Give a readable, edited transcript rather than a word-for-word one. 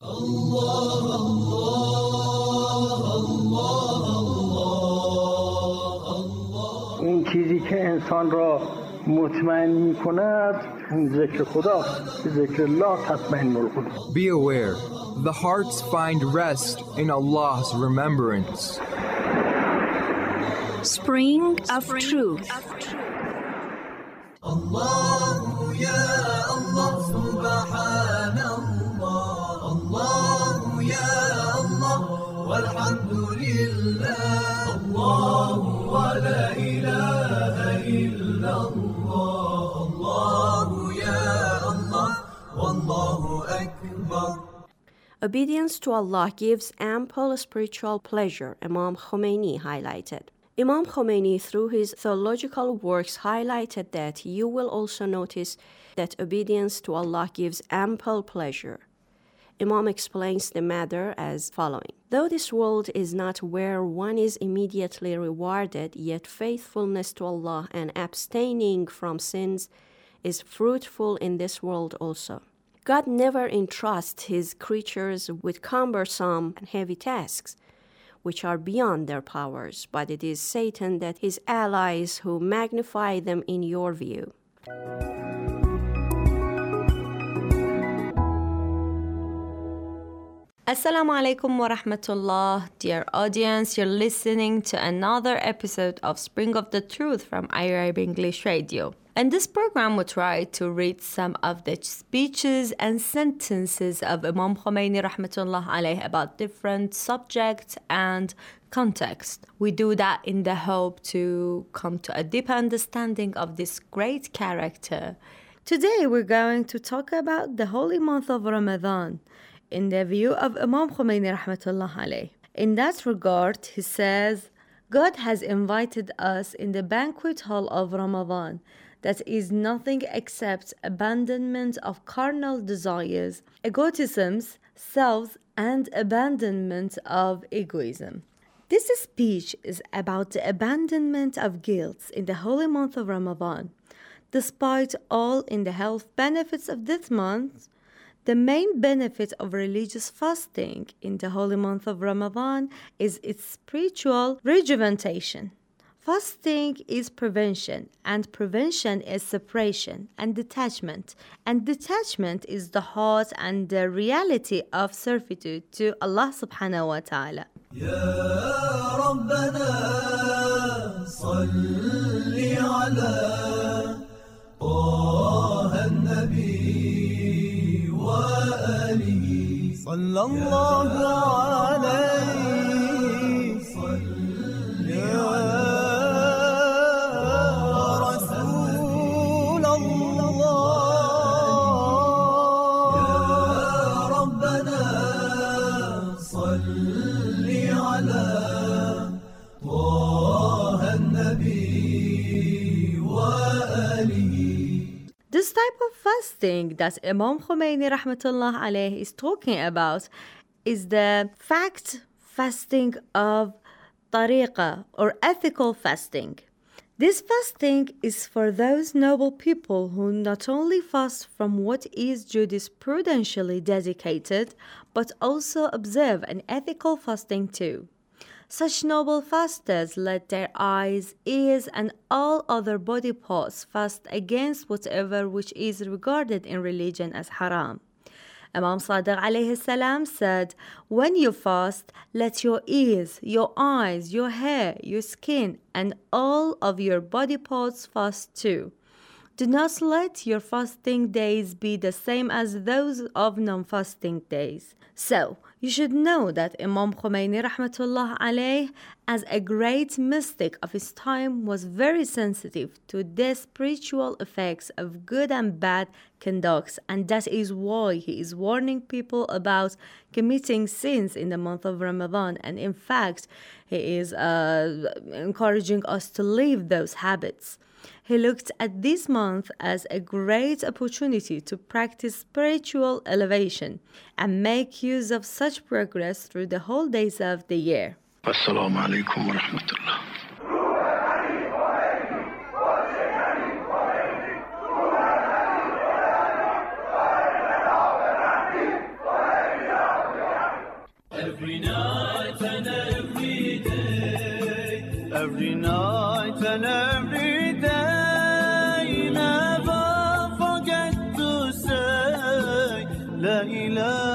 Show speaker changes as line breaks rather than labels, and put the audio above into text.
اون چیزی که انسان را مطمئن می‌کند اون ذکر خداست. ذکر الله تطمئن القلوب.
Be aware, the hearts find rest in Allah's remembrance.
Spring of Truth.
الله يا الله سبحان الله الله يا الله والحمد لله الله ولا إله إلا الله الله يا الله والله أكبر.
Obedience to Allah gives ample spiritual pleasure, Imam Khomeini highlighted. Imam Khomeini, through his theological works, highlighted that you will also notice that obedience to Allah gives ample pleasure. Imam explains the matter as following. Though this world is not where one is immediately rewarded, yet faithfulness to Allah and abstaining from sins is fruitful in this world also. God never entrusts His creatures with cumbersome and heavy tasks, which are beyond their powers, but it is Satan that his allies who magnify them in your view. Assalamu alaikum wa rahmatullah. Dear audience, you're listening to another episode of Spring of the Truth from Arab English Radio. In this program, we try to read some of the speeches and sentences of Imam Khomeini rahmatullah alayh about different subjects and context. We do that in the hope to come to a deep understanding of this great character. Today, we're going to talk about the holy month of Ramadan in the view of Imam Khomeini rahmatullah alayh. In that regard, he says, God has invited us in the banquet hall of Ramadan that is nothing except abandonment of carnal desires, egotisms, selves, and abandonment of egoism. This speech is about the abandonment of guilt in the holy month of Ramadan. Despite all in the health benefits of this month, the main benefit of religious fasting in the holy month of Ramadan is its spiritual rejuvenation. Fasting is prevention, and prevention is separation and detachment is the heart and the reality of servitude to Allah subhanahu wa ta'ala.
يا ربنا صل على طه النبي وآله صلى الله عليه صل يا
This type of fasting that Imam Khomeini rahmatullah alayh is talking about is the fasting of tariqah or ethical fasting. This fasting is for those noble people who not only fast from what is jurisprudentially dedicated, but also observe an ethical fasting too. Such noble fasters let their eyes, ears, and all other body parts fast against whatever which is regarded in religion as haram. Imam Sadiq alayhi salam said, when you fast, let your ears, your eyes, your hair, your skin, and all of your body parts fast too. Do not let your fasting days be the same as those of non-fasting days. So, you should know that Imam Khomeini rahmatullah alayh, as a great mystic of his time, was very sensitive to the spiritual effects of good and bad conducts, and that is why he is warning people about committing sins in the month of Ramadan, and in fact, he is encouraging us to leave those habits. He looked at this month as a great opportunity to practice spiritual elevation and make use of such progress through the whole days of the year.
Assalamu alaikum wa rahmatullah.
Every night and every day, every night and every day, never forget to say La ilaha